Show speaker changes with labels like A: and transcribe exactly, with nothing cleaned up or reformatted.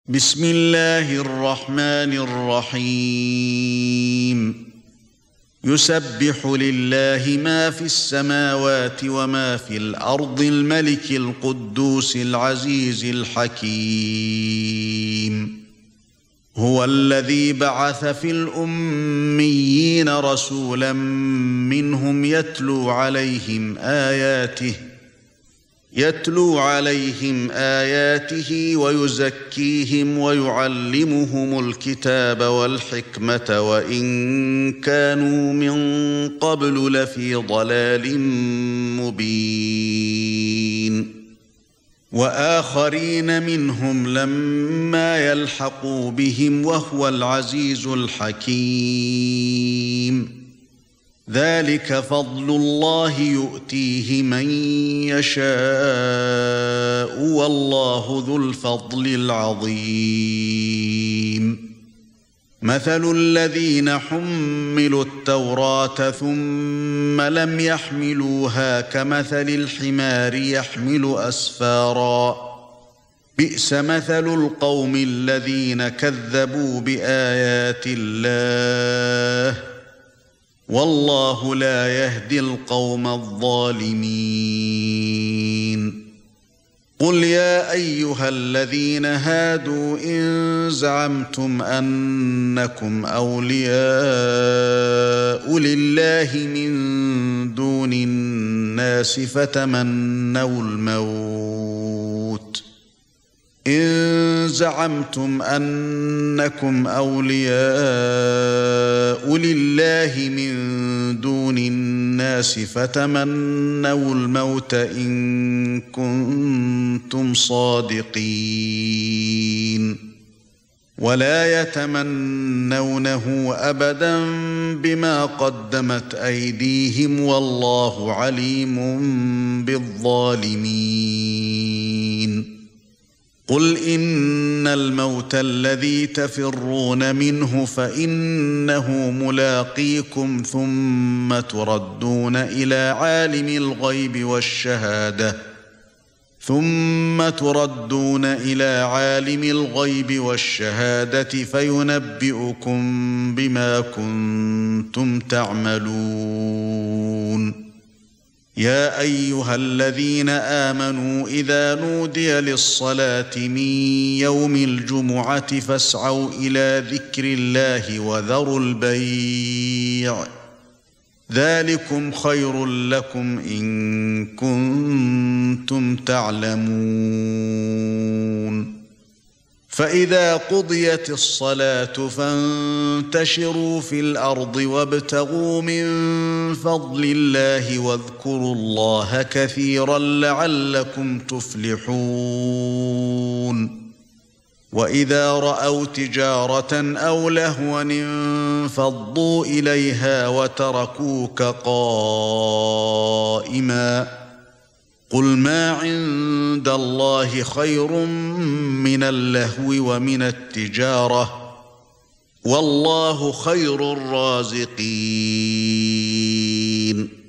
A: بسم الله الرحمن الرحيم يسبح لله ما في السماوات وما في الأرض الملك القدوس العزيز الحكيم هو الذي بعث في الأميين رسولا منهم يتلو عليهم آياته يتلو عليهم آياته ويزكيهم ويعلمهم الكتاب والحكمة وإن كانوا من قبل لفي ضلال مبين وآخرين منهم لما يلحقوا بهم وهو العزيز الحكيم ذلك فضل الله يؤتيه من يشاء والله ذو الفضل العظيم مثل الذين حملوا التوراة ثم لم يحملوها كمثل الحمار يحمل أسفارا بئس مثل القوم الذين كذبوا بآيات الله والله لا يهدي القوم الظالمين قل يا أيها الذين هادوا إن زعمتم أنكم أولياء لله من دون الناس فتمنوا الموت إن زعمتم أنكم أولياء لله من دون الناس فتمنوا الموت إن كنتم صادقين ولا يتمنونه أبدا بما قدمت أيديهم والله عليم بالظالمين قل إن الموت الذي تفرون منه فإنه ملاقيكم ثم تردون إلى عالم الغيب والشهادة ثم تردون إلى عالم الغيب والشهادة فينبئكم بما كنتم تعملون يا أيها الذين آمنوا إذا نودي للصلاة من يوم الجمعة فاسعوا إلى ذكر الله وذروا البيع ذلكم خير لكم إن كنتم تعلمون فإذا قضيت الصلاة فانتشروا في الأرض وابتغوا من فضل الله واذكروا الله كثيرا لعلكم تفلحون وإذا رأوا تجارة أو لهوا انفضوا إليها وتركوك قائما قل ما عند الله خير من اللهو ومن التجارة والله خير الرازقين